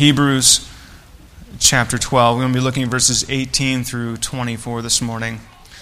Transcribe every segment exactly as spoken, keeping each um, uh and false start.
Hebrews chapter twelve. We're going to be looking at verses eighteen through twenty-four this morning.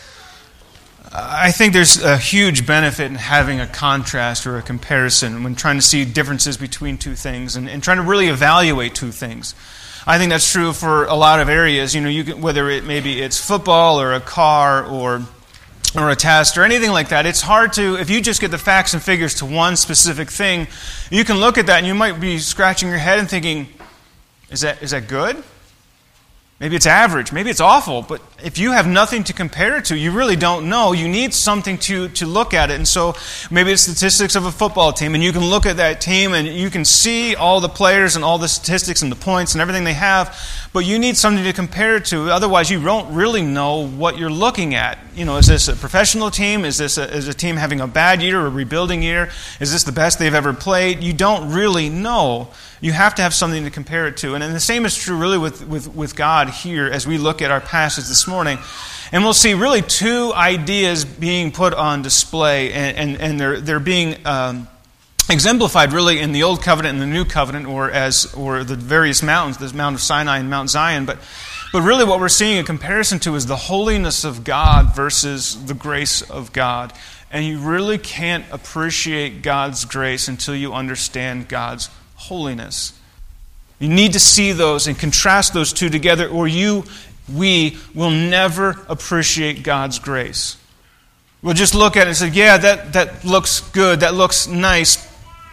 I think there's a huge benefit in having a contrast or a comparison when trying to see differences between two things and, and trying to really evaluate two things. I think that's true for a lot of areas. You know, you can, whether it maybe it's football or a car or or a test or anything like that. It's hard to, if you just get the facts and figures to one specific thing, you can look at that and you might be scratching your head and thinking, is that is that good? Maybe it's average. Maybe it's awful. But if you have nothing to compare it to, you really don't know. You need something to, to look at it. And so maybe it's statistics of a football team, and you can look at that team and you can see all the players and all the statistics and the points and everything they have, but you need something to compare it to. Otherwise, you don't really know what you're looking at. You know, is this a professional team? Is this a, is a team having a bad year or a rebuilding year? Is this the best they've ever played? You don't really know. You have to have something to compare it to. And, and the same is true really with, with, with God here as we look at our passage this morning. And we'll see really two ideas being put on display, and, and, and they're, they're being um, exemplified really in the Old Covenant and the New Covenant, or as or the various mountains, the Mount of Sinai and Mount Zion. But, but really what we're seeing a comparison to is the holiness of God versus the grace of God. And you really can't appreciate God's grace until you understand God's holiness. You need to see those and contrast those two together, or you, we, will never appreciate God's grace. We'll just look at it and say, yeah, that, that looks good, that looks nice,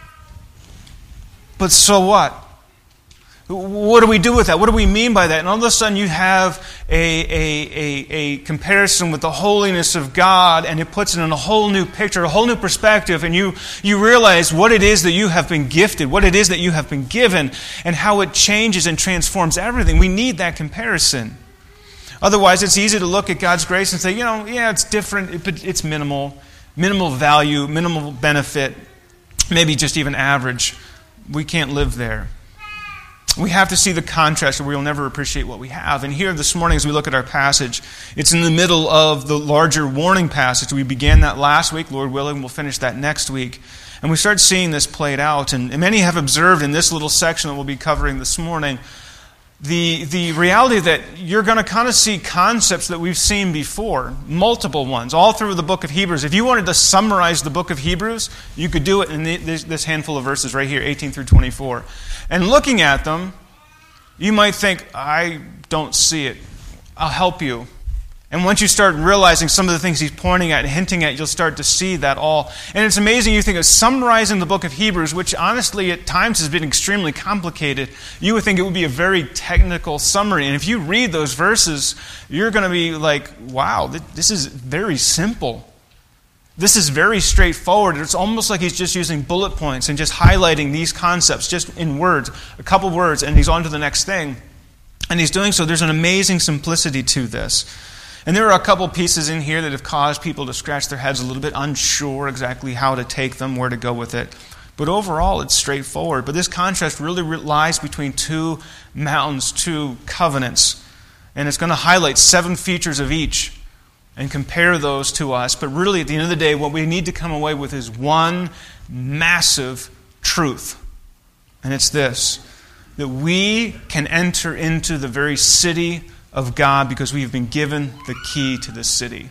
but so what? What do we do with that? What do we mean by that? And all of a sudden you have a, a, a, a comparison with the holiness of God, and it puts it in a whole new picture, a whole new perspective, and you, you realize what it is that you have been gifted, what it is that you have been given, and how it changes and transforms everything. We need that comparison. Otherwise, it's easy to look at God's grace and say, you know, yeah, it's different, but it's minimal, minimal value, minimal benefit, maybe just even average. We can't live there. We have to see the contrast, or we will never appreciate what we have. And here this morning, as we look at our passage, it's in the middle of the larger warning passage. We began that last week. Lord willing, we'll finish that next week. And we start seeing this played out. And many have observed in this little section that we'll be covering this morning, the, the reality that you're going to kind of see concepts that we've seen before, multiple ones, all through the book of Hebrews. If you wanted to summarize the book of Hebrews, you could do it in this, this handful of verses right here, eighteen through twenty-four. And looking at them, you might think, I don't see it. I'll help you. And once you start realizing some of the things he's pointing at and hinting at, you'll start to see that all. And it's amazing, you think of summarizing the book of Hebrews, which honestly at times has been extremely complicated. You would think it would be a very technical summary. And if you read those verses, you're going to be like, wow, this is very simple. This is very straightforward. It's almost like he's just using bullet points and just highlighting these concepts just in words, a couple words, and he's on to the next thing. And he's doing so. There's an amazing simplicity to this. And there are a couple pieces in here that have caused people to scratch their heads a little bit, unsure exactly how to take them, where to go with it. But overall, it's straightforward. But this contrast really lies between two mountains, two covenants. And it's going to highlight seven features of each and compare those to us. But really, at the end of the day, what we need to come away with is one massive truth. And it's this, that we can enter into the very city of God because we've been given the key to the city.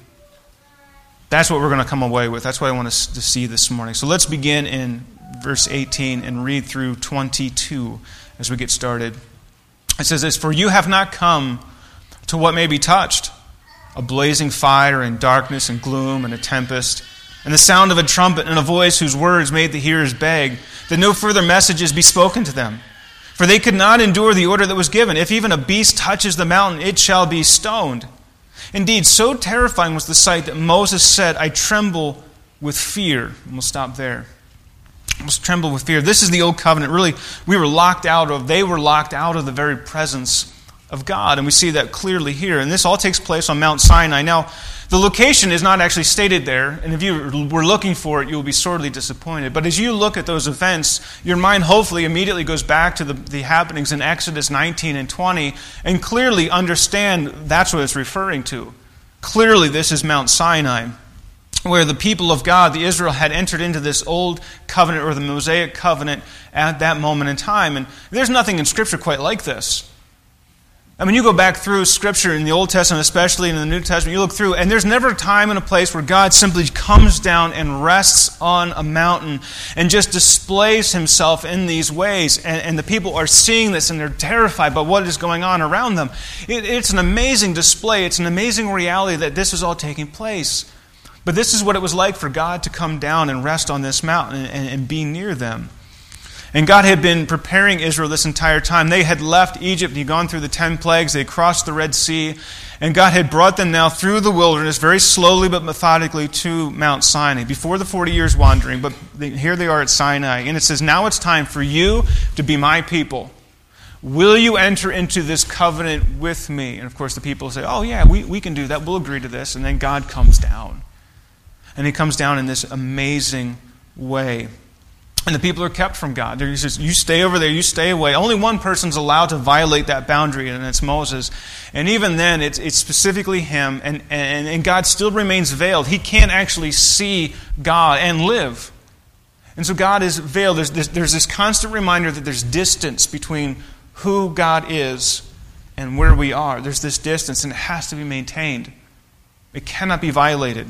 That's what we're going to come away with. That's what I want us to see this morning. So let's begin in verse eighteen and read through twenty-two as we get started. It says this, "For you have not come to what may be touched, a blazing fire and darkness and gloom and a tempest, and the sound of a trumpet and a voice whose words made the hearers beg, that no further messages be spoken to them. For they could not endure the order that was given. If even a beast touches the mountain, it shall be stoned. Indeed, so terrifying was the sight that Moses said, I tremble with fear." And we'll stop there. I must tremble with fear. This is the old covenant. Really, we were locked out of, they were locked out of the very presence of God. And we see that clearly here. And this all takes place on Mount Sinai. Now, the location is not actually stated there, and if you were looking for it, you will be sorely disappointed. But as you look at those events, your mind hopefully immediately goes back to the, the happenings in Exodus nineteen and twenty, and clearly understand that's what it's referring to. Clearly, this is Mount Sinai. where the people of God, the Israel, had entered into this old covenant or the Mosaic covenant at that moment in time. And there's nothing in Scripture quite like this. I mean, you go back through Scripture in the Old Testament, especially in the New Testament, you look through, and there's never a time and a place where God simply comes down and rests on a mountain and just displays Himself in these ways. And, and the people are seeing this, and they're terrified by what is going on around them. It, it's an amazing display. It's an amazing reality that this is all taking place. But this is what it was like for God to come down and rest on this mountain and, and be near them. And God had been preparing Israel this entire time. They had left Egypt, and He'd gone through the ten plagues. They crossed the Red Sea. And God had brought them now through the wilderness, very slowly but methodically, to Mount Sinai, before the forty years wandering. But here they are at Sinai. And it says, now it's time for you to be my people. Will you enter into this covenant with me? And of course the people say, oh yeah, we, we can do that. We'll agree to this. And then God comes down. And He comes down in this amazing way. And the people are kept from God. He says, you stay over there, you stay away. Only one person's allowed to violate that boundary, and it's Moses. And even then, it's, it's specifically him, and, and, and God still remains veiled. He can't actually see God and live. And so God is veiled. There's this, there's this constant reminder that there's distance between who God is and where we are. There's this distance, and it has to be maintained. It cannot be violated.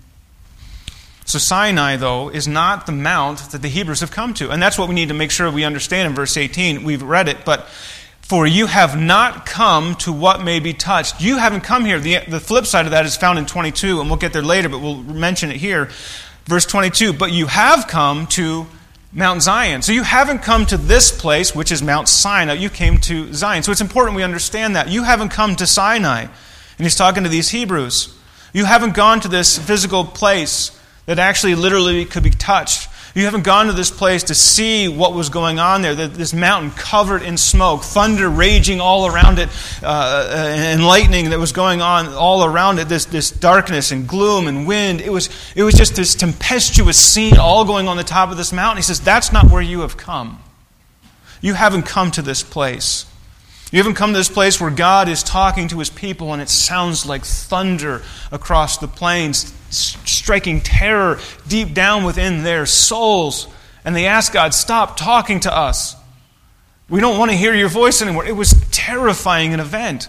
So Sinai, though, is not the mount that the Hebrews have come to. And that's what we need to make sure we understand in verse eighteen. We've read it, but for you have not come to what may be touched. You haven't come here. The, the flip side of that is found in twenty-two, and we'll get there later, but we'll mention it here. Verse twenty-two, but you have come to Mount Zion. So you haven't come to this place, which is Mount Sinai. You came to Zion. So it's important we understand that. You haven't come to Sinai. And he's talking to these Hebrews. You haven't gone to this physical place that actually literally could be touched. You haven't gone to this place to see what was going on there. This mountain covered in smoke, thunder raging all around it, uh, and lightning that was going on all around it, this, this darkness and gloom and wind. It was, it was just this tempestuous scene all going on the top of this mountain. He says, that's not where you have come. You haven't come to this place. You haven't come to this place where God is talking to His people and it sounds like thunder across the plains, striking terror deep down within their souls. And they ask God, stop talking to us. We don't want to hear your voice anymore. It was terrifying an event.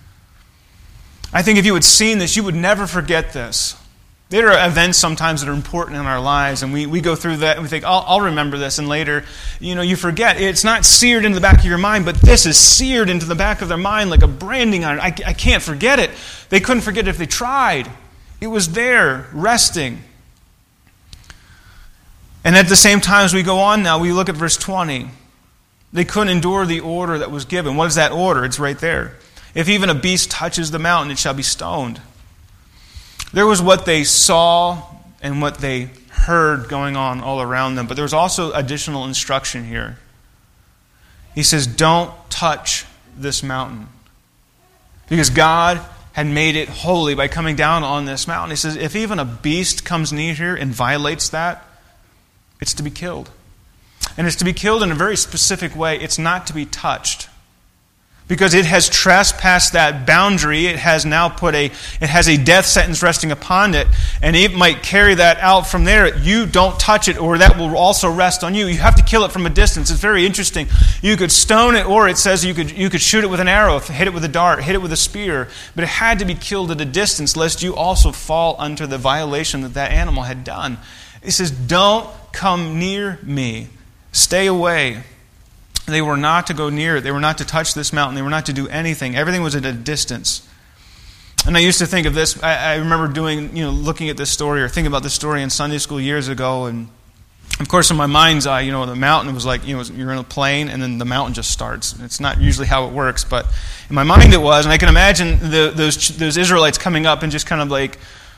I think if you had seen this, you would never forget this. There are events sometimes that are important in our lives, and we, we go through that and we think, I'll, I'll remember this, and later, you know, you forget. It's not seared into the back of your mind, but this is seared into the back of their mind like a branding iron. I, I can't forget it. They couldn't forget it if they tried. It was there, resting. And at the same time, as we go on now, we look at verse twenty. They couldn't endure the order that was given. What is that order? It's right there. If even a beast touches the mountain, it shall be stoned. There was what they saw and what they heard going on all around them, but there was also additional instruction here. He says, don't touch this mountain. Because God had made it holy by coming down on this mountain. He says, if even a beast comes near here and violates that, it's to be killed. And it's to be killed in a very specific way. It's not to be touched. Because it has trespassed that boundary, it has now put a, it has a death sentence resting upon it, and it might carry that out from there. You don't touch it, or that will also rest on you. You have to kill it from a distance. It's very interesting. You could stone it, or it says you could you could shoot it with an arrow, hit it with a dart, hit it with a spear, but it had to be killed at a distance, lest you also fall under the violation that that animal had done. It says, don't come near me. Stay away. They were not to go near it. They were not to touch this mountain. They were not to do anything. Everything was at a distance. And I used to think of this. I, I remember doing, you know, looking at this story or thinking about this story in Sunday school years ago. And of course, in my mind's eye, you know, the mountain was like, you know, you're in a plane and then the mountain just starts. It's not usually how it works, but in my mind it was. And I can imagine the, those those Israelites coming up and just kind of like,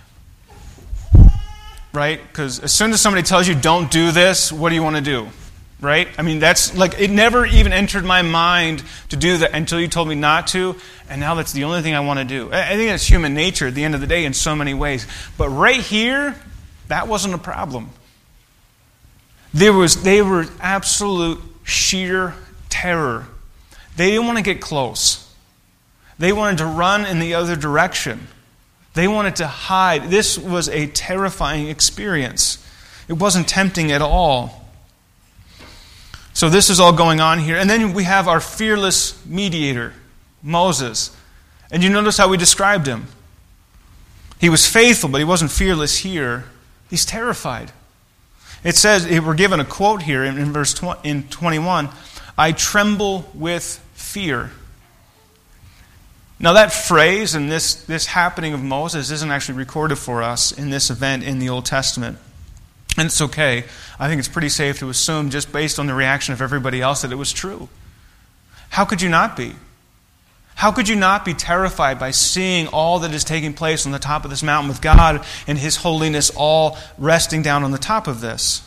right? Because as soon as somebody tells you don't do this, what do you want to do? Right? I mean, that's like, it never even entered my mind to do that until you told me not to, and now that's the only thing I want to do. I think that's human nature at the end of the day in so many ways. But right here, that wasn't a problem. There was, they were absolute sheer terror. They didn't want to get close. They wanted to run in the other direction. They wanted to hide. This was a terrifying experience. It wasn't tempting at all. So this is all going on here. And then we have our fearless mediator, Moses. And you notice how we described him. He was faithful, but he wasn't fearless here. He's terrified. It says, we're given a quote here in, in verse tw- in twenty-one, I tremble with fear. Now that phrase and this, this happening of Moses isn't actually recorded for us in this event in the Old Testament. And it's okay. I think it's pretty safe to assume, just based on the reaction of everybody else, that it was true. How could you not be? How could you not be terrified by seeing all that is taking place on the top of this mountain with God and His holiness all resting down on the top of this?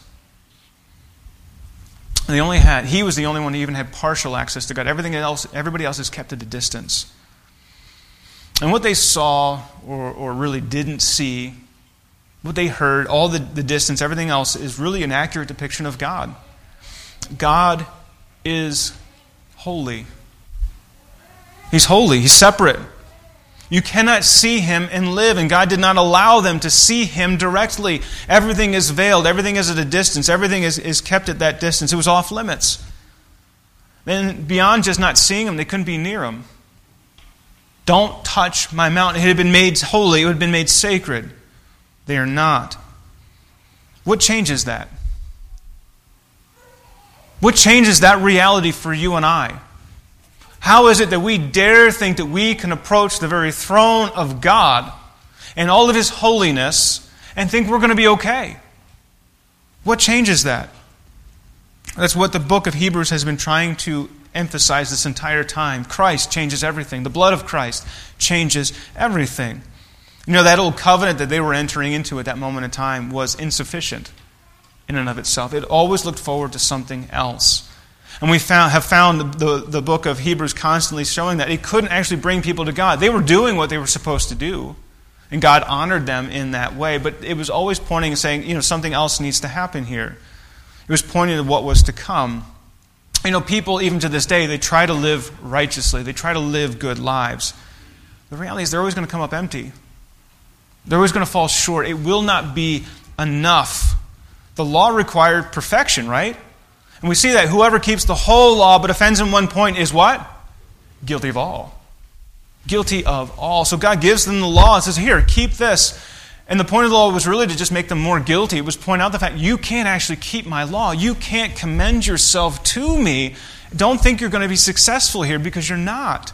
And they only had, he was the only one who even had partial access to God. Everything else, everybody else is kept at a distance. And what they saw, or, or really didn't see, what they heard, all the, the distance, everything else, is really an accurate depiction of God. God is holy. He's holy. He's separate. You cannot see Him and live, and God did not allow them to see Him directly. Everything is veiled. Everything is at a distance. Everything is, is kept at that distance. It was off limits. Then beyond just not seeing Him, they couldn't be near Him. Don't touch my mountain. It had been made holy. It had been made sacred. They are not. What changes that? What changes that reality for you and I? How is it that we dare think that we can approach the very throne of God and all of His holiness and think we're going to be okay? What changes that? That's what the book of Hebrews has been trying to emphasize this entire time. Christ changes everything. The blood of Christ changes everything. You know, that old covenant that they were entering into at that moment in time was insufficient in and of itself. It always looked forward to something else. And we found, have found the, the, the book of Hebrews constantly showing that it couldn't actually bring people to God. They were doing what they were supposed to do, and God honored them in that way. But it was always pointing and saying, you know, something else needs to happen here. It was pointing to what was to come. You know, people, even to this day, they try to live righteously. They try to live good lives. The reality is they're always going to come up empty. They're always going to fall short. It will not be enough. The law required perfection, right? And we see that whoever keeps the whole law but offends in one point is what? Guilty of all. Guilty of all. So God gives them the law and says, here, keep this. And the point of the law was really to just make them more guilty. It was point out the fact, you can't actually keep my law. You can't commend yourself to me. Don't think you're going to be successful here, because you're not.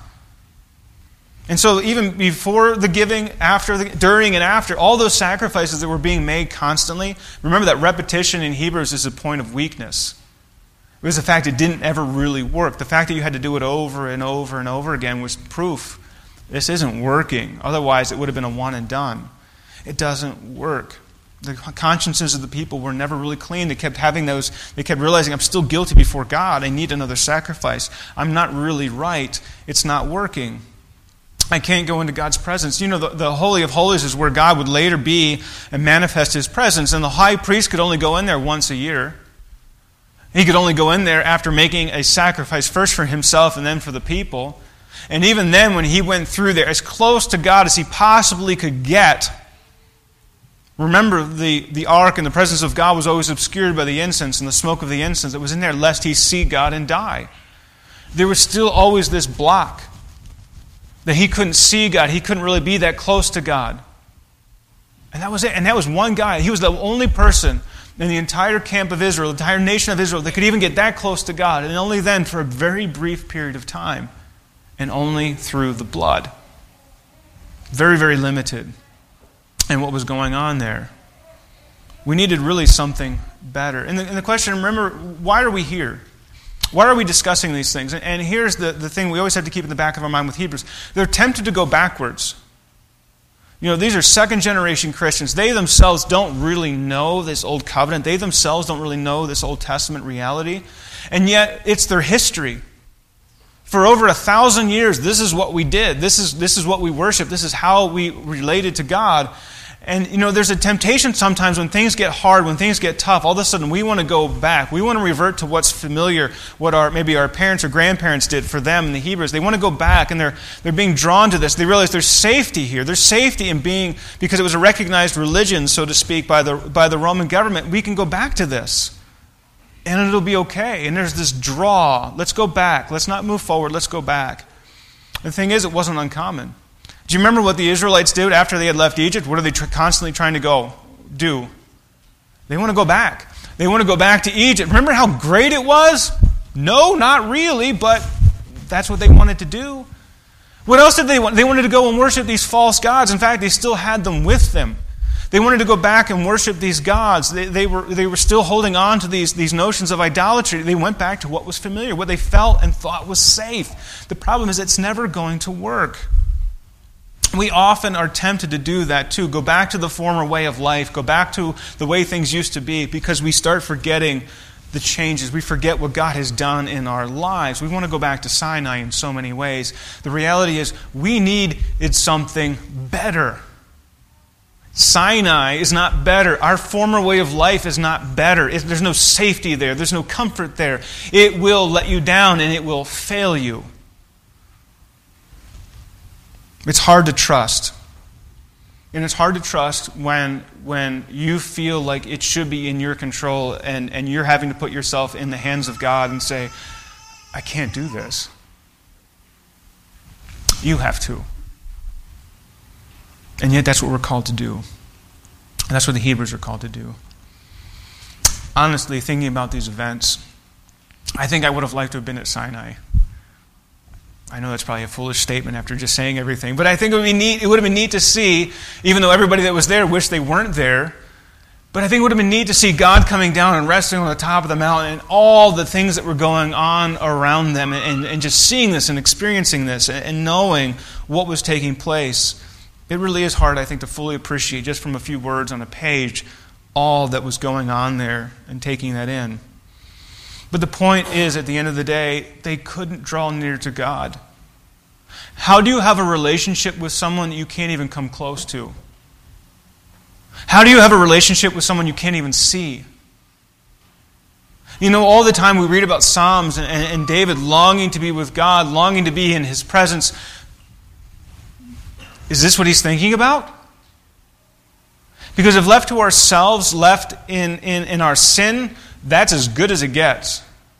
And so even before the giving, after the, during and after, all those sacrifices that were being made constantly, remember that repetition in Hebrews is a point of weakness. It was the fact it didn't ever really work. The fact that you had to do it over and over and over again was proof this isn't working. Otherwise, it would have been a one and done. It doesn't work. The consciences of the people were never really clean. They kept having those, they kept realizing, I'm still guilty before God. I need another sacrifice. I'm not really right. It's not working. I can't go into God's presence. You know, the, the Holy of Holies is where God would later be and manifest His presence. And the high priest could only go in there once a year. He could only go in there after making a sacrifice, first for himself and then for the people. And even then, when he went through there, as close to God as he possibly could get, remember, the, the ark and the presence of God was always obscured by the incense and the smoke of the incense that was in there, lest he see God and die. There was still always this block that he couldn't see God. He couldn't really be that close to God. And that was it. And that was one guy. He was the only person in the entire camp of Israel, the entire nation of Israel, that could even get that close to God. And only then for a very brief period of time. And only through the blood. Very, very limited in what was going on there. We needed really something better. And the, and the question, remember, why are we here? Why are we discussing these things? And, and here's the, the thing we always have to keep in the back of our mind with Hebrews. They're tempted to go backwards. You know, these are second generation Christians. They themselves don't really know this old covenant. They themselves don't really know this Old Testament reality. And yet, it's their history. For over a thousand years, this is what we did. This is, this is what we worship. This is how we related to God. And, you know, there's a temptation sometimes when things get hard, when things get tough, all of a sudden we want to go back. We want to revert to what's familiar, what our maybe our parents or grandparents did for them, the Hebrews. They want to go back, and they're they're being drawn to this. They realize there's safety here. There's safety in being, because it was a recognized religion, so to speak, by the by the Roman government. We can go back to this, and it'll be okay. And there's this draw. Let's go back. Let's not move forward. Let's go back. The thing is, it wasn't uncommon. Do you remember what the Israelites did after they had left Egypt? What are they tr- constantly trying to go do? They want to go back. They want to go back to Egypt. Remember how great it was? No, not really, but that's what they wanted to do. What else did they want? They wanted to go and worship these false gods. In fact, they still had them with them. They wanted to go back and worship these gods. They, they were they were still holding on to these, these notions of idolatry. They went back to what was familiar, what they felt and thought was safe. The problem is it's never going to work. We often are tempted to do that too. Go back to the former way of life. Go back to the way things used to be, because we start forgetting the changes. We forget what God has done in our lives. We want to go back to Sinai in so many ways. The reality is we needed something better. Sinai is not better. Our former way of life is not better. It, there's no safety there. There's no comfort there. It will let you down and it will fail you. It's hard to trust. And it's hard to trust when when you feel like it should be in your control, and, and you're having to put yourself in the hands of God and say, I can't do this. You have to. And yet that's what we're called to do. And that's what the Hebrews are called to do. Honestly, thinking about these events, I think I would have liked to have been at Sinai. I know that's probably a foolish statement after just saying everything, but I think it would be neat. It would have been neat to see, even though everybody that was there wished they weren't there, but I think it would have been neat to see God coming down and resting on the top of the mountain and all the things that were going on around them, and, and just seeing this and experiencing this and, and knowing what was taking place. It really is hard, I think, to fully appreciate just from a few words on a page all that was going on there and taking that in. But the point is, at the end of the day, they couldn't draw near to God. How do you have a relationship with someone that you can't even come close to? How do you have a relationship with someone you can't even see? You know, all the time we read about Psalms and, and, and David longing to be with God, longing to be in His presence. Is this what he's thinking about? Because if left to ourselves, left in, in, in our sin, that's as good as it gets.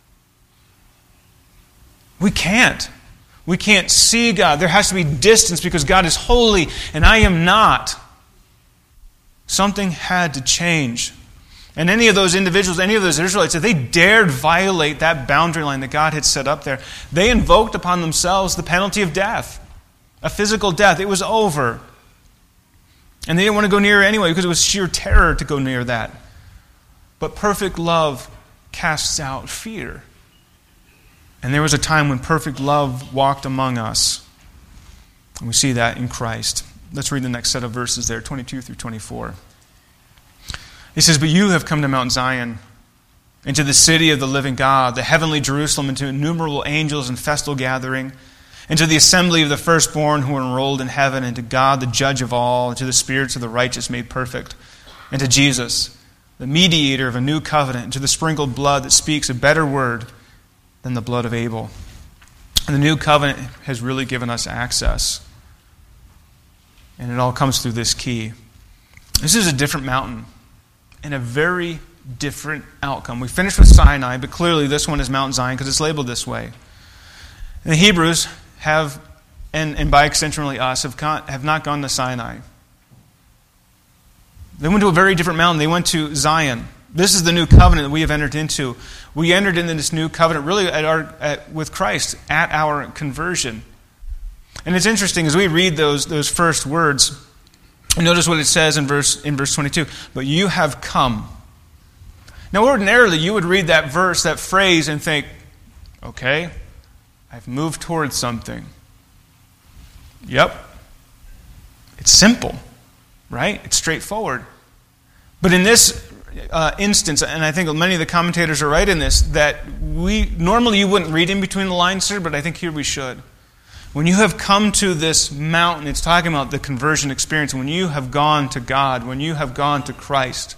We can't. We can't see God. There has to be distance because God is holy and I am not. Something had to change. And any of those individuals, any of those Israelites, if they dared violate that boundary line that God had set up there, they invoked upon themselves the penalty of death. A physical death. It was over. And they didn't want to go near it anyway because it was sheer terror to go near that. But perfect love casts out fear. And there was a time when perfect love walked among us. And we see that in Christ. Let's read the next set of verses there, twenty-two through twenty-four. He says, "But you have come to Mount Zion, into the city of the living God, the heavenly Jerusalem, into innumerable angels in festal gathering, and to the assembly of the firstborn who are enrolled in heaven, and to God, the judge of all, and to the spirits of the righteous made perfect, and to Jesus, the mediator of a new covenant, and to the sprinkled blood that speaks a better word than the blood of Abel." And the new covenant has really given us access. And it all comes through this key. This is a different mountain and a very different outcome. We finished with Sinai, but clearly this one is Mount Zion because it's labeled this way. And the Hebrews have, and, and by extension really us, have, con, have not gone to Sinai. They went to a very different mountain. They went to Zion. This is the new covenant that we have entered into. We entered into this new covenant really at our, at, with Christ at our conversion. And it's interesting as we read those, those first words, notice what it says in verse, in verse twenty-two. "But you have come." Now ordinarily you would read that verse, that phrase, and think, okay, I've moved towards something. Yep. It's simple, right? It's straightforward. But in this uh, instance, and I think many of the commentators are right in this, that we normally you wouldn't read in between the lines, sir, but I think here we should. When you have come to this mountain, it's talking about the conversion experience. When you have gone to God, when you have gone to Christ,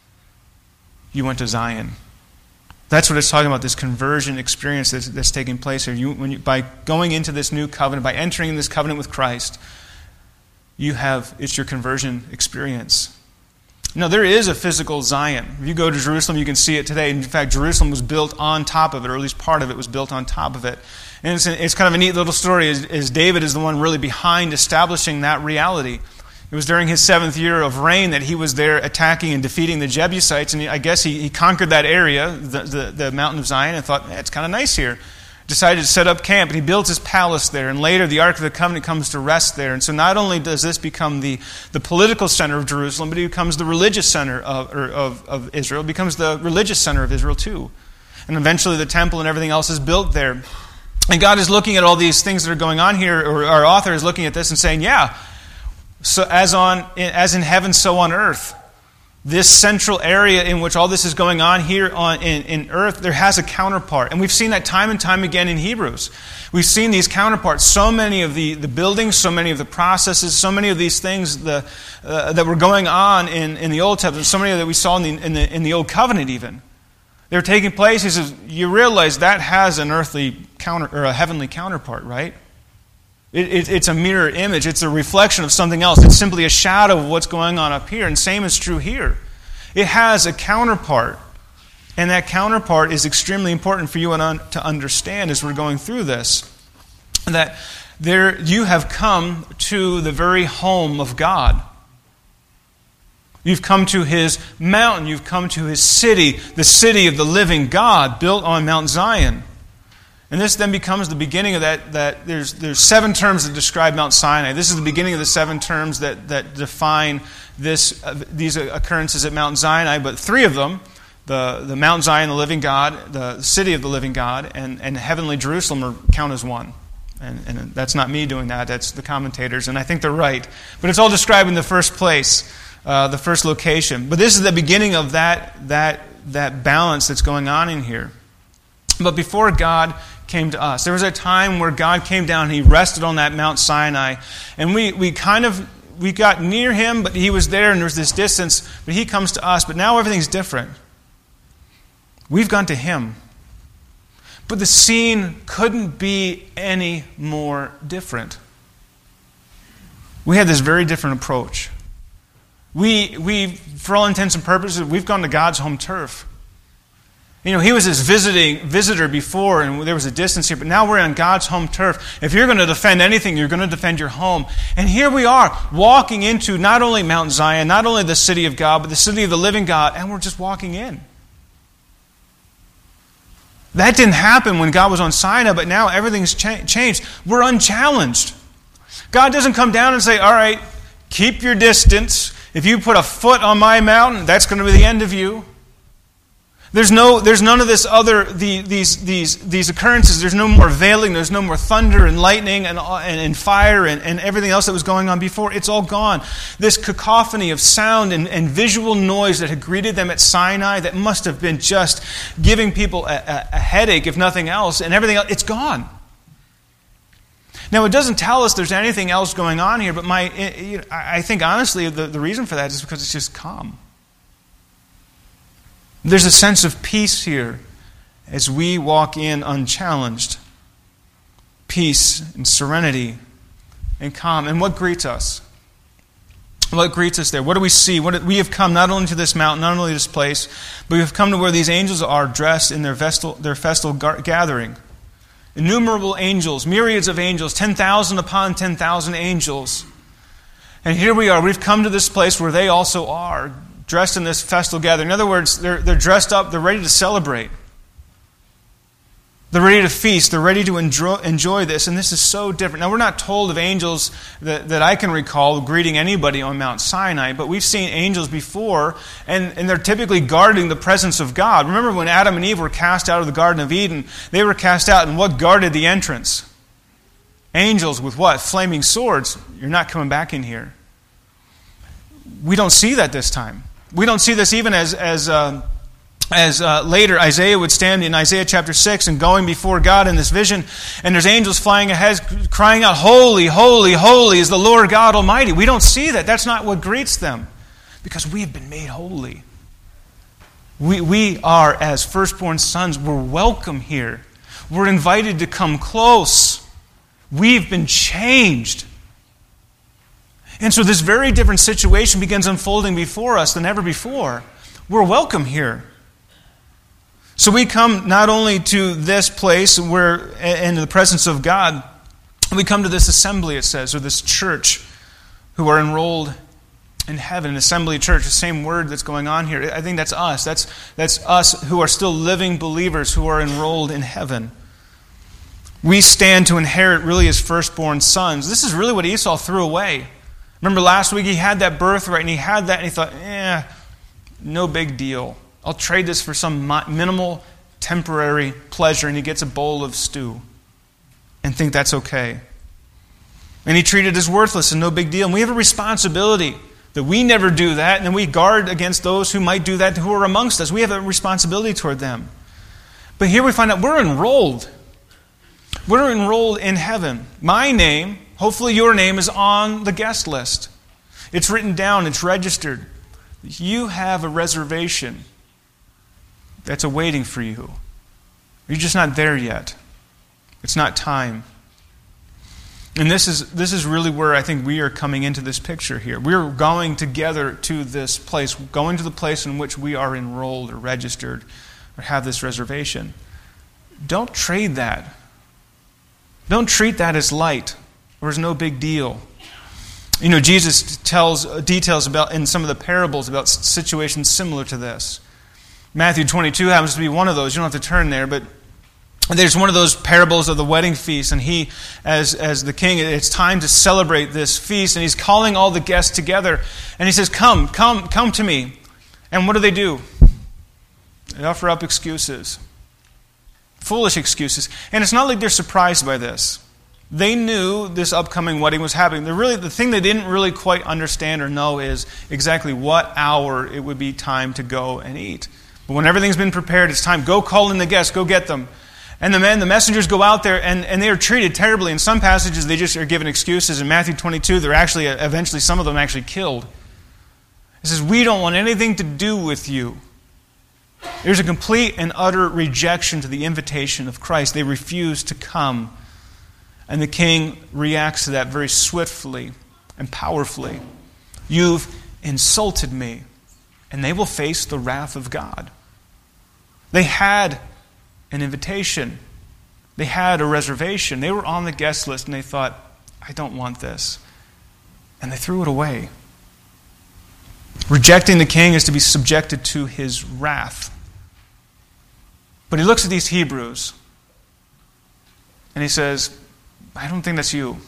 you went to Zion. That's what it's talking about, this conversion experience that's, that's taking place here. You, when you, by going into this new covenant, by entering this covenant with Christ, you have, it's your conversion experience. Now, there is a physical Zion. If you go to Jerusalem, you can see it today. In fact, Jerusalem was built on top of it, or at least part of it was built on top of it. And it's, it's kind of a neat little story, as, as David is the one really behind establishing that reality. It was during his seventh year of reign that he was there attacking and defeating the Jebusites, and I guess he, he conquered that area, the, the, the mountain of Zion, and thought, eh, it's kind of nice here. Decided to set up camp, and he built his palace there, and later the Ark of the Covenant comes to rest there. And so not only does this become the, the political center of Jerusalem, but it becomes the religious center of, or of, of Israel. It becomes the religious center of Israel too. And eventually the temple and everything else is built there. And God is looking at all these things that are going on here, or our author is looking at this and saying, yeah, so as on as in heaven, so on earth. This central area in which all this is going on here on in, in earth, there has a counterpart. And we've seen that time and time again in Hebrews. We've seen these counterparts. So many of the, the buildings, so many of the processes, so many of these things the, uh, that were going on in, in the Old Testament, so many that we saw in the, in the in the Old Covenant even. They're taking place. He says, you realize that has an earthly counter or a heavenly counterpart, right? It, it, it's a mirror image. It's a reflection of something else. It's simply a shadow of what's going on up here. And same is true here. It has a counterpart. And that counterpart is extremely important for you to understand as we're going through this. That there you have come to the very home of God. You've come to His mountain. You've come to His city, the city of the living God, built on Mount Zion. And this then becomes the beginning of that, that there's, there's seven terms that describe Mount Sinai. This is the beginning of the seven terms that, that define this, uh, these occurrences at Mount Sinai, but three of them, the, the Mount Zion, the living God, the city of the living God, and, and heavenly Jerusalem are, count as one. And, and that's not me doing that, that's the commentators, and I think they're right. But it's all described in the first place, uh, the first location. But this is the beginning of that, that, that balance that's going on in here. But before God came to us, there was a time where God came down and He rested on that Mount Sinai. And we, we kind of, we got near Him, but He was there and there was this distance. But He comes to us. But now everything's different. We've gone to Him. But the scene couldn't be any more different. We had this very different approach. We, we, for all intents and purposes, we've gone to God's home turf. You know, He was His visiting visitor before, and there was a distance here, but now we're on God's home turf. If you're going to defend anything, you're going to defend your home. And here we are, walking into not only Mount Zion, not only the city of God, but the city of the living God, and we're just walking in. That didn't happen when God was on Sinai, but now everything's cha- changed. We're unchallenged. God doesn't come down and say, all right, keep your distance. If you put a foot on my mountain, that's going to be the end of you. There's no, there's none of this other, the, these, these, these occurrences. There's no more veiling. There's no more thunder and lightning and, and, and fire and, and everything else that was going on before. It's all gone. This cacophony of sound and, and visual noise that had greeted them at Sinai, that must have been just giving people a, a, a headache, if nothing else, and everything else, it's gone. Now, it doesn't tell us there's anything else going on here, but my, it, I think honestly the, the reason for that is because it's just calm. There's a sense of peace here as we walk in unchallenged. Peace and serenity and calm. And what greets us? What greets us there? What do we see? What, we have come not only to this mountain, not only to this place, but we have come to where these angels are dressed in their festal, their festal gathering. Innumerable angels, myriads of angels, ten thousand upon ten thousand angels. And here we are. We've come to this place where they also are, dressed in this festal gathering. In other words, they're, they're dressed up, they're ready to celebrate. They're ready to feast, they're ready to enjoy, enjoy this, and this is so different. Now, we're not told of angels that, that I can recall greeting anybody on Mount Sinai, but we've seen angels before, and, and they're typically guarding the presence of God. Remember when Adam and Eve were cast out of the Garden of Eden, they were cast out, and what guarded the entrance? Angels with what? Flaming swords. You're not coming back in here. We don't see that this time. We don't see this even as as uh, as uh, later Isaiah would stand in Isaiah chapter six and going before God in this vision, and there's angels flying ahead crying out, "Holy, holy, holy is the Lord God Almighty." We don't see that. That's not what greets them, because we've been made holy. We, we are, as firstborn sons, we're welcome here. We're invited to come close. We've been changed. And so this very different situation begins unfolding before us than ever before. We're welcome here. So we come not only to this place where, in the presence of God, we come to this assembly, it says, or this church, who are enrolled in heaven. An assembly church, the same word that's going on here. I think that's us. That's, that's us who are still living believers who are enrolled in heaven. We stand to inherit really as firstborn sons. This is really what Esau threw away. Remember last week he had that birthright and he had that and he thought, eh, no big deal. I'll trade this for some minimal, temporary pleasure, and he gets a bowl of stew and think that's okay. And he treated it as worthless and no big deal. And we have a responsibility that we never do that, and then we guard against those who might do that who are amongst us. We have a responsibility toward them. But here we find out we're enrolled. We're enrolled in heaven. My name, hopefully your name, is on the guest list. It's written down, it's registered. You have a reservation that's awaiting for you. You're just not there yet. It's not time. And this is this is really where I think we are coming into this picture here. We're going together to this place, going to the place in which we are enrolled or registered or have this reservation. Don't trade that. Don't treat that as light or as no big deal. You know, Jesus tells details about in some of the parables about situations similar to this. Matthew twenty-two happens to be one of those. You don't have to turn there, but there's one of those parables of the wedding feast, and he, as, as the king, it's time to celebrate this feast, and he's calling all the guests together, and he says, come, come, come to me. And what do they do? They offer up excuses. Foolish excuses. And it's not like they're surprised by this. They knew this upcoming wedding was happening. They're really, the thing they didn't really quite understand or know is exactly what hour it would be time to go and eat. But when everything's been prepared, it's time. Go call in the guests. Go get them. And the men, the messengers go out there, and, and they are treated terribly. In some passages, they just are given excuses. In Matthew twenty-two, they're actually, eventually, some of them actually killed. It says, we don't want anything to do with you. There's a complete and utter rejection to the invitation of Christ. They refuse to come. And the king reacts to that very swiftly and powerfully. You've insulted me. And they will face the wrath of God. They had an invitation. They had a reservation. They were on the guest list and they thought, I don't want this. And they threw it away. Rejecting the king is to be subjected to his wrath. But he looks at these Hebrews and he says, I don't think that's you.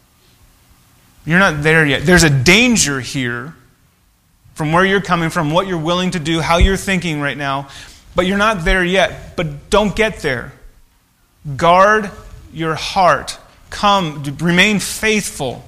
You're not there yet. There's a danger here from where you're coming from, what you're willing to do, how you're thinking right now. But you're not there yet. But don't get there. Guard your heart. Come, remain faithful.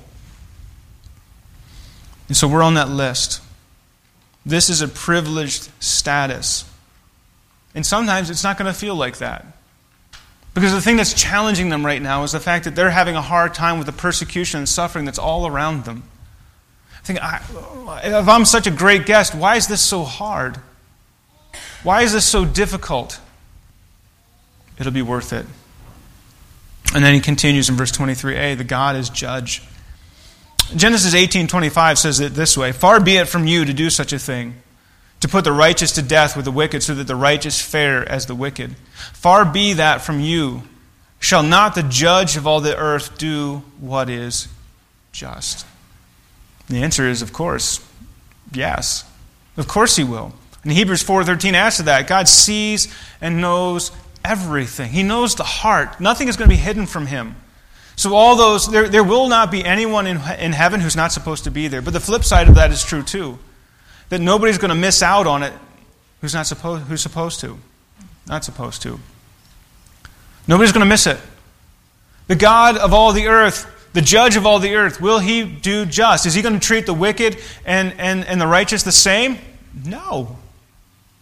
And so we're on that list. This is a privileged status. And sometimes it's not going to feel like that. Because the thing that's challenging them right now is the fact that they're having a hard time with the persecution and suffering that's all around them. I think, I, if I'm such a great guest, why is this so hard? Why is this so difficult? It'll be worth it. And then he continues in verse twenty-three a, the God is judge. Genesis eighteen twenty-five says it this way, far be it from you to do such a thing, to put the righteous to death with the wicked, so that the righteous fare as the wicked. Far be that from you. Shall not the judge of all the earth do what is just? The answer is, of course, yes. Of course he will. And Hebrews four thirteen adds to that. God sees and knows everything. He knows the heart. Nothing is going to be hidden from him. So all those, there, there will not be anyone in, in heaven who's not supposed to be there. But the flip side of that is true too. That nobody's going to miss out on it who's not supposed, who's supposed to. Not supposed to. Nobody's going to miss it. The God of all the earth, the judge of all the earth, will he do just? Is he going to treat the wicked and, and, and the righteous the same? No.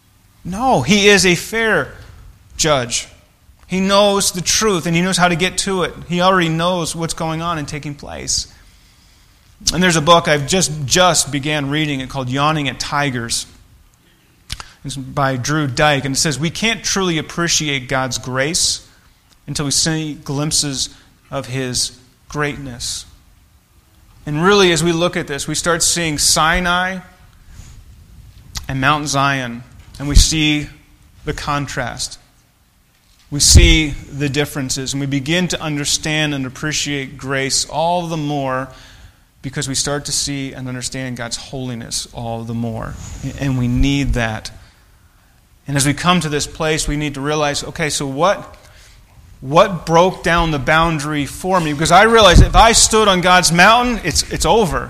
No, he is a fair judge. He knows the truth, and he knows how to get to it. He already knows what's going on and taking place. And there's a book I've just, just began reading it called Yawning at Tigers. It's by Drew Dyke, and it says, we can't truly appreciate God's grace until we see glimpses of his greatness. And really, as we look at this, we start seeing Sinai and Mount Zion, and we see the contrast. We see the differences, and we begin to understand and appreciate grace all the more because we start to see and understand God's holiness all the more. And we need that. And as we come to this place, we need to realize, okay, so what, what broke down the boundary for me? Because I realized if I stood on God's mountain, it's, it's over.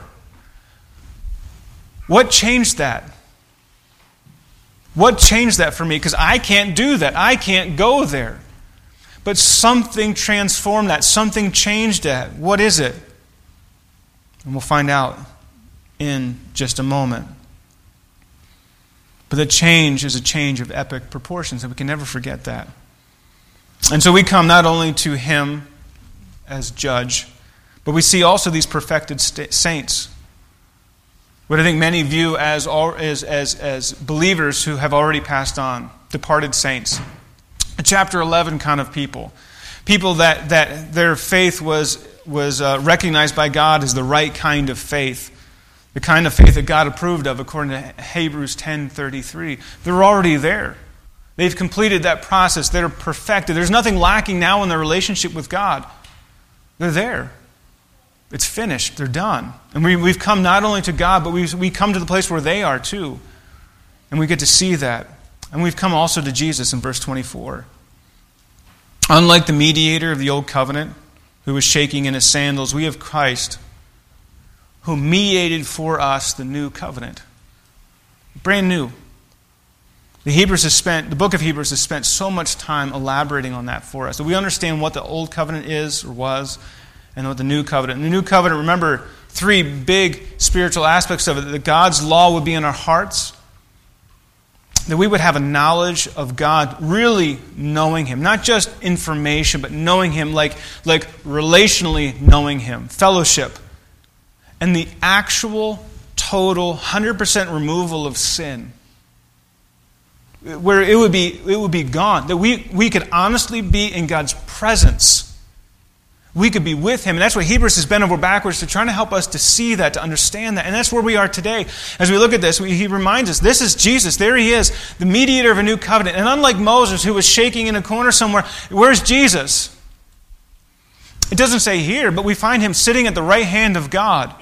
What changed that? What changed that for me? Because I can't do that. I can't go there. But something transformed that. Something changed that. What is it? And we'll find out in just a moment. But the change is a change of epic proportions, and we can never forget that. And so we come not only to him as judge, but we see also these perfected saints. What I think many view as, as, as, as believers who have already passed on, departed saints. A chapter eleven kind of people. People that, that their faith was, was uh, recognized by God as the right kind of faith. The kind of faith that God approved of according to Hebrews ten thirty-three. They're already there. They've completed that process. They're perfected. There's nothing lacking now in their relationship with God. They're there. It's finished. They're done. And we, we've come not only to God, but we we come to the place where they are too. And we get to see that. And we've come also to Jesus in verse twenty-four. Unlike the mediator of the old covenant, who was shaking in his sandals, we have Christ, who mediated for us the new covenant. Brand new. The Hebrews has spent, the book of Hebrews has spent so much time elaborating on that for us. So we understand what the old covenant is or was, and what the new covenant. And the new covenant, remember, three big spiritual aspects of it. That God's law would be in our hearts. That we would have a knowledge of God, really knowing him. Not just information, but knowing him, like, like relationally knowing him. Fellowship. And the actual, total, one hundred percent removal of sin. Where it would be, it would be gone. That we, we could honestly be in God's presence. We could be with him. And that's what Hebrews has bent over backwards to trying to help us to see that, to understand that. And that's where we are today. As we look at this, we, he reminds us, this is Jesus. There he is, the mediator of a new covenant. And unlike Moses, who was shaking in a corner somewhere, where's Jesus? It doesn't say here, but we find him sitting at the right hand of God.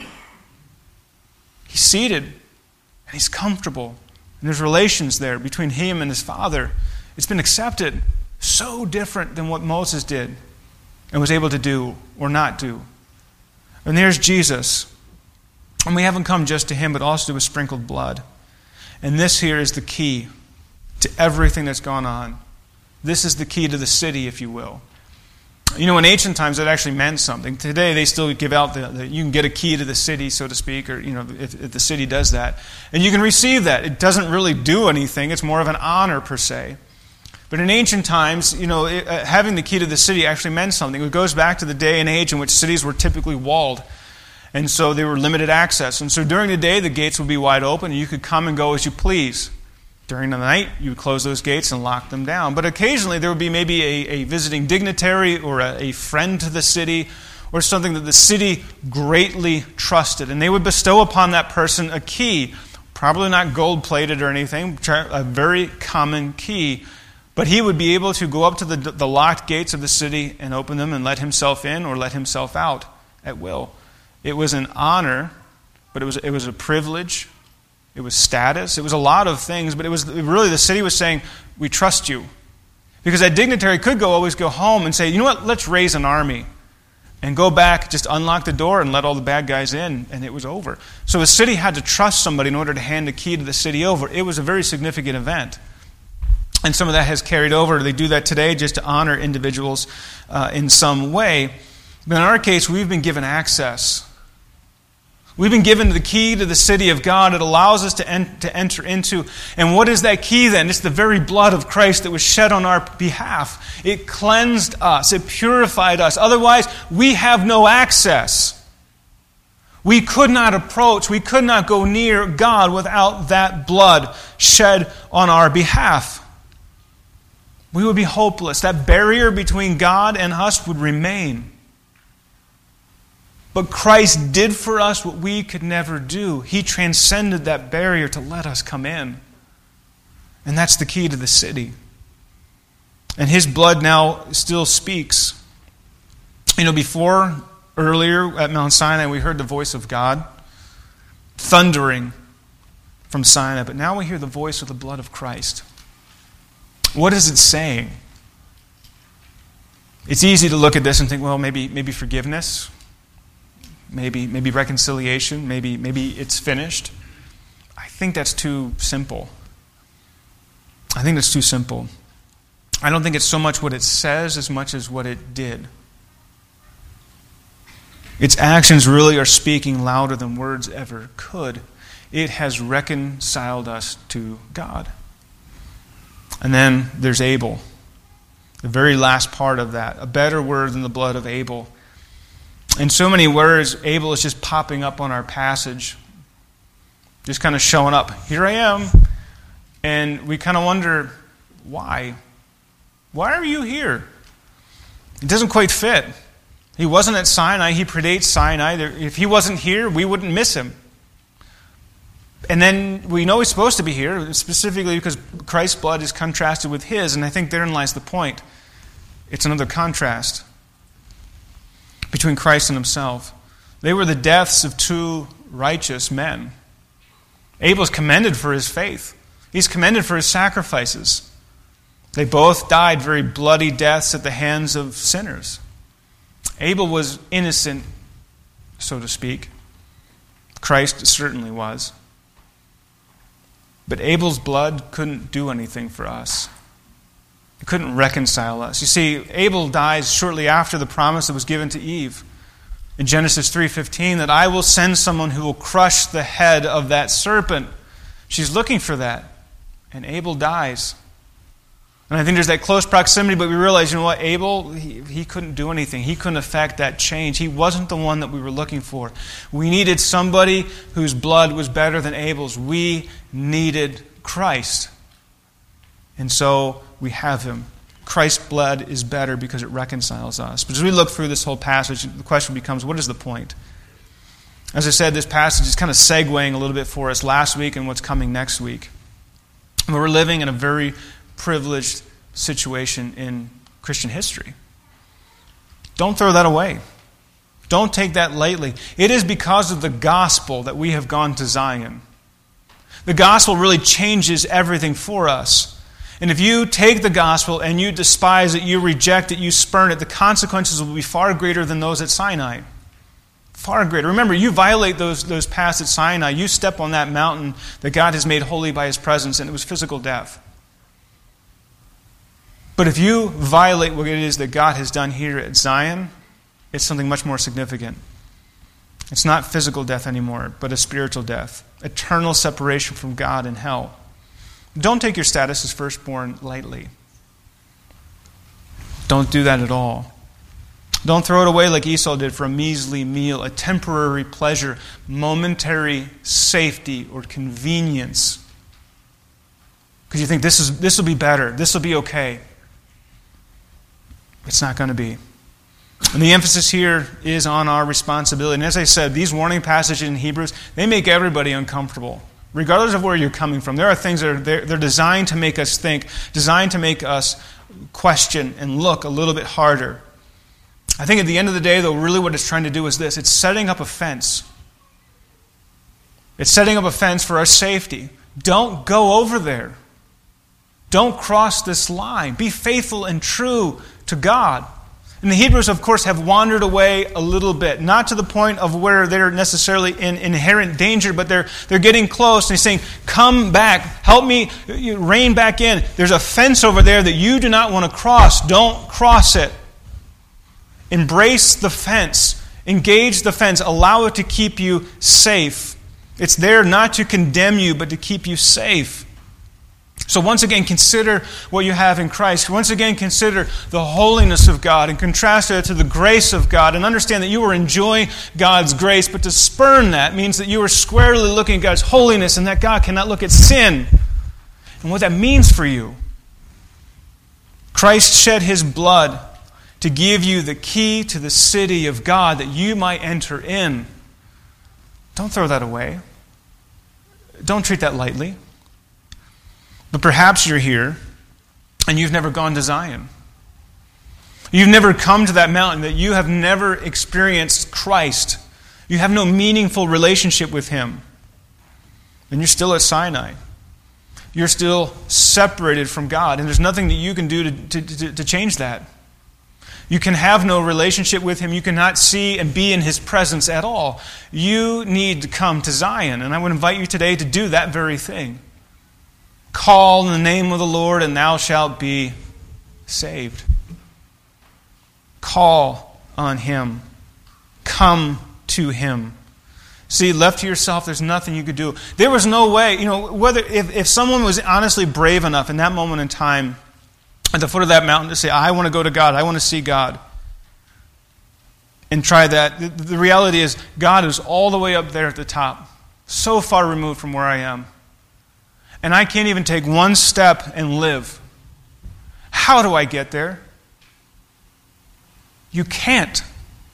He's seated, and he's comfortable. And there's relations there between him and his Father. It's been accepted. So different than what Moses did and was able to do or not do. And there's Jesus. And we haven't come just to him, but also to his sprinkled blood. And this here is the key to everything that's gone on. This is the key to the city, if you will. You know, in ancient times, that actually meant something. Today, they still give out the, the you can get a key to the city, so to speak, or, you know, if, if the city does that. And you can receive that. It doesn't really do anything. It's more of an honor, per se. But in ancient times, you know, it, uh, having the key to the city actually meant something. It goes back to the day and age in which cities were typically walled. And so they were limited access. And so during the day, the gates would be wide open, and you could come and go as you please. During the night, you would close those gates and lock them down. But occasionally, there would be maybe a, a visiting dignitary or a, a friend to the city, or something that the city greatly trusted. And they would bestow upon that person a key, probably not gold-plated or anything, a very common key. But he would be able to go up to the, the locked gates of the city and open them and let himself in or let himself out at will. It was an honor, but it was, it was a privilege. It was status. It was a lot of things, but it was really the city was saying, we trust you. Because that dignitary could go always go home and say, you know what, let's raise an army. And go back, just unlock the door and let all the bad guys in, and it was over. So the city had to trust somebody in order to hand the key to the city over. It was a very significant event. And some of that has carried over. They do that today just to honor individuals uh, in some way. But in our case, we've been given access. We've been given the key to the city of God. It allows us to, en- to enter into. And what is that key then? It's the very blood of Christ that was shed on our behalf. It cleansed us. It purified us. Otherwise, we have no access. We could not approach, we could not go near God without that blood shed on our behalf. We would be hopeless. That barrier between God and us would remain. But Christ did for us what we could never do. He transcended that barrier to let us come in. And that's the key to the city. And His blood now still speaks. You know, before, earlier at Mount Sinai, we heard the voice of God thundering from Sinai. But now we hear the voice of the blood of Christ. What is it saying? It's easy to look at this and think, well, maybe maybe forgiveness. Maybe maybe reconciliation, maybe maybe it's finished. I think that's too simple. I think that's too simple. I don't think it's so much what it says as much as what it did. Its actions really are speaking louder than words ever could. It has reconciled us to God. And then there's Abel. The very last part of that. A better word than the blood of Abel. In so many words, Abel is just popping up on our passage. Just kind of showing up. Here I am. And we kind of wonder, why? Why are you here? It doesn't quite fit. He wasn't at Sinai. He predates Sinai. If he wasn't here, we wouldn't miss him. And then we know he's supposed to be here, specifically because Christ's blood is contrasted with his, and I think therein lies the point. It's another contrast between Christ and himself. They were the deaths of two righteous men. Abel's commended for his faith. He's commended for his sacrifices. They both died very bloody deaths at the hands of sinners. Abel was innocent, so to speak. Christ certainly was. But Abel's blood couldn't do anything for us. It couldn't reconcile us. You see, Abel dies shortly after the promise that was given to Eve. In Genesis three fifteen, that I will send someone who will crush the head of that serpent. She's looking for that. And Abel dies. And I think there's that close proximity, but we realize, you know what, Abel, he, he couldn't do anything. He couldn't affect that change. He wasn't the one that we were looking for. We needed somebody whose blood was better than Abel's. We needed Christ. And so we have him. Christ's blood is better because it reconciles us. But as we look through this whole passage, the question becomes, what is the point? As I said, this passage is kind of segueing a little bit for us last week and what's coming next week. We're living in a very privileged situation in Christian history. Don't throw that away. Don't take that lightly. It is because of the gospel that we have gone to Zion. The gospel really changes everything for us. And if you take the gospel and you despise it, you reject it, you spurn it, the consequences will be far greater than those at Sinai. Far greater. Remember, you violate those, those paths at Sinai, you step on that mountain that God has made holy by his presence, and it was physical death. But if you violate what it is that God has done here at Zion, it's something much more significant. It's not physical death anymore, but a spiritual death. Eternal separation from God in hell. Don't take your status as firstborn lightly. Don't do that at all. Don't throw it away like Esau did for a measly meal, a temporary pleasure, momentary safety or convenience. Because you think this is this will be better, this will be okay. It's not going to be. And the emphasis here is on our responsibility. And as I said, these warning passages in Hebrews, they make everybody uncomfortable. Regardless of where you're coming from, there are things that are they're, they're designed to make us think, designed to make us question and look a little bit harder. I think at the end of the day, though, really what it's trying to do is this. It's setting up a fence. It's setting up a fence for our safety. Don't go over there. Don't cross this line. Be faithful and true to God. And the Hebrews, of course, have wandered away a little bit. Not to the point of where they're necessarily in inherent danger, but they're they're getting close. And he's saying, come back. Help me rein back in. There's a fence over there that you do not want to cross. Don't cross it. Embrace the fence. Engage the fence. Allow it to keep you safe. It's there not to condemn you, but to keep you safe. So once again, consider what you have in Christ. Once again, consider the holiness of God and contrast it to the grace of God, and understand that you are enjoying God's grace, but to spurn that means that you are squarely looking at God's holiness and that God cannot look at sin and what that means for you. Christ shed his blood to give you the key to the city of God that you might enter in. Don't throw that away. Don't treat that lightly. But perhaps you're here and you've never gone to Zion. You've never come to that mountain, that you have never experienced Christ. You have no meaningful relationship with him. And you're still at Sinai. You're still separated from God, and there's nothing that you can do to, to, to, to change that. You can have no relationship with him. You cannot see and be in his presence at all. You need to come to Zion, and I would invite you today to do that very thing. Call in the name of the Lord, and thou shalt be saved. Call on him. Come to him. See, left to yourself, there's nothing you could do. There was no way, you know, whether if, if someone was honestly brave enough in that moment in time at the foot of that mountain to say, I want to go to God, I want to see God, and try that. The, the reality is, God is all the way up there at the top, so far removed from where I am. And I can't even take one step and live. How do I get there? You can't.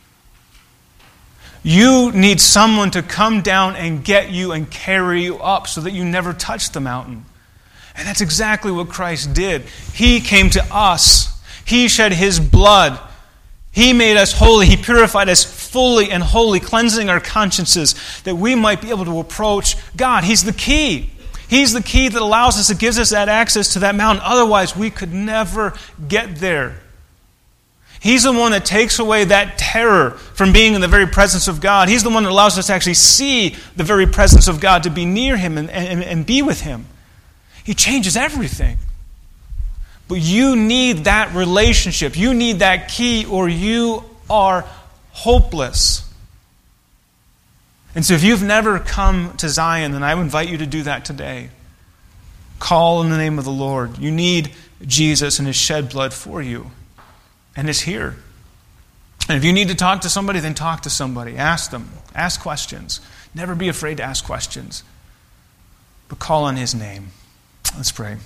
You need someone to come down and get you and carry you up so that you never touch the mountain. And that's exactly what Christ did. He came to us. He shed his blood. He made us holy. He purified us fully and wholly, cleansing our consciences that we might be able to approach God. He's the key. He's the key that allows us, that gives us that access to that mountain. Otherwise, we could never get there. He's the one that takes away that terror from being in the very presence of God. He's the one that allows us to actually see the very presence of God, to be near him and, and, and be with him. He changes everything. But you need that relationship. You need that key, or you are hopeless. And so if you've never come to Zion, then I would invite you to do that today. Call in the name of the Lord. You need Jesus and his shed blood for you. And it's here. And if you need to talk to somebody, then talk to somebody. Ask them. Ask questions. Never be afraid to ask questions. But call on his name. Let's pray.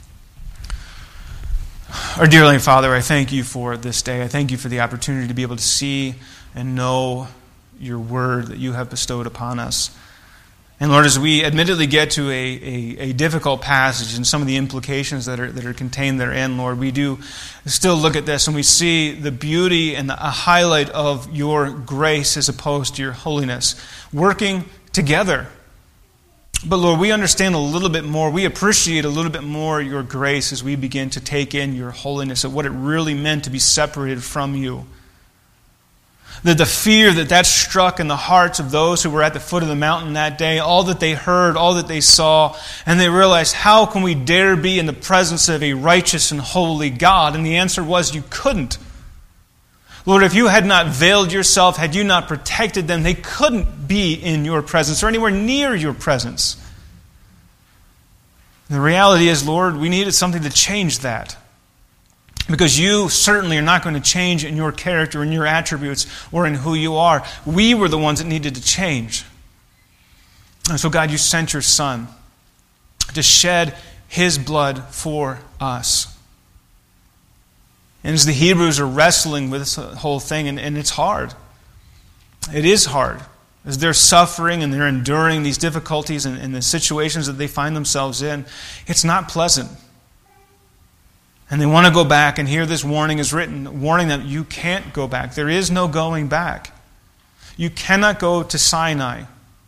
Our dear Heavenly Father, I thank you for this day. I thank you for the opportunity to be able to see and know your word that you have bestowed upon us. And Lord, as we admittedly get to a, a, a difficult passage and some of the implications that are that are contained therein, Lord, we do still look at this and we see the beauty and the, a highlight of your grace as opposed to your holiness working together. But Lord, we understand a little bit more. We appreciate a little bit more your grace as we begin to take in your holiness and what it really meant to be separated from you. That the fear that that struck in the hearts of those who were at the foot of the mountain that day, all that they heard, all that they saw, and they realized, how can we dare be in the presence of a righteous and holy God? And the answer was, you couldn't. Lord, if you had not veiled yourself, had you not protected them, they couldn't be in your presence or anywhere near your presence. And the reality is, Lord, we needed something to change that. Because you certainly are not going to change in your character, in your attributes, or in who you are. We were the ones that needed to change. And so, God, you sent your Son to shed his blood for us. And as the Hebrews are wrestling with this whole thing, and, and it's hard. It is hard. As they're suffering and they're enduring these difficulties and, and the situations that they find themselves in, it's not pleasant. And they want to go back, and here this warning is written, warning them, you can't go back. There is no going back. You cannot go to Sinai.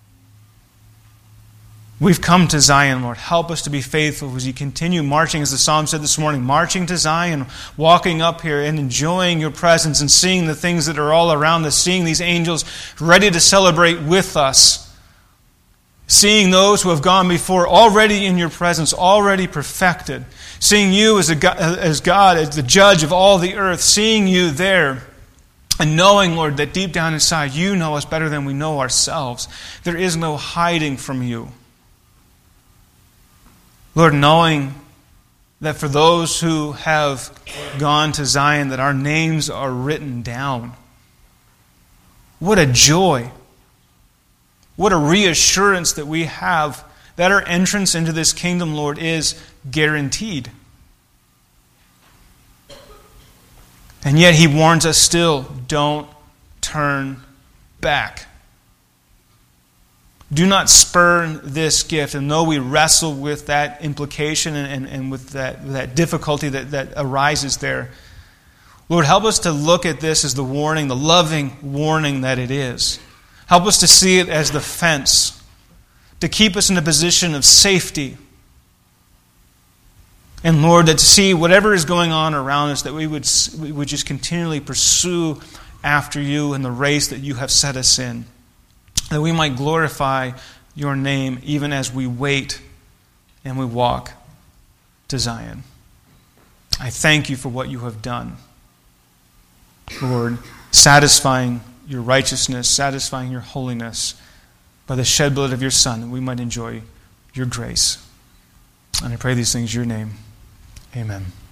We've come to Zion, Lord. Help us to be faithful as you continue marching, as the psalm said this morning, marching to Zion, walking up here and enjoying your presence and seeing the things that are all around us, seeing these angels ready to celebrate with us, seeing those who have gone before already in your presence, already perfected, seeing you as, a God, as God, as the judge of all the earth, seeing you there And knowing, Lord, that deep down inside you know us better than we know ourselves. There is no hiding from you. Lord, knowing that for those who have gone to Zion, that our names are written down. What a joy. What a reassurance that we have that our entrance into this kingdom, Lord, is guaranteed. And yet He warns us still, don't turn back. Do not spurn this gift. And though we wrestle with that implication and, and, and with that, that difficulty that, that arises there, Lord, help us to look at this as the warning, the loving warning that it is. Help us to see it as the fence, to keep us in a position of safety. And Lord, that to see whatever is going on around us, that we would, we would just continually pursue after you in the race that you have set us in. That we might glorify your name even as we wait and we walk to Zion. I thank you for what you have done, Lord, satisfying your righteousness, satisfying your holiness by the shed blood of your Son, that we might enjoy your grace. And I pray these things in your name. Amen.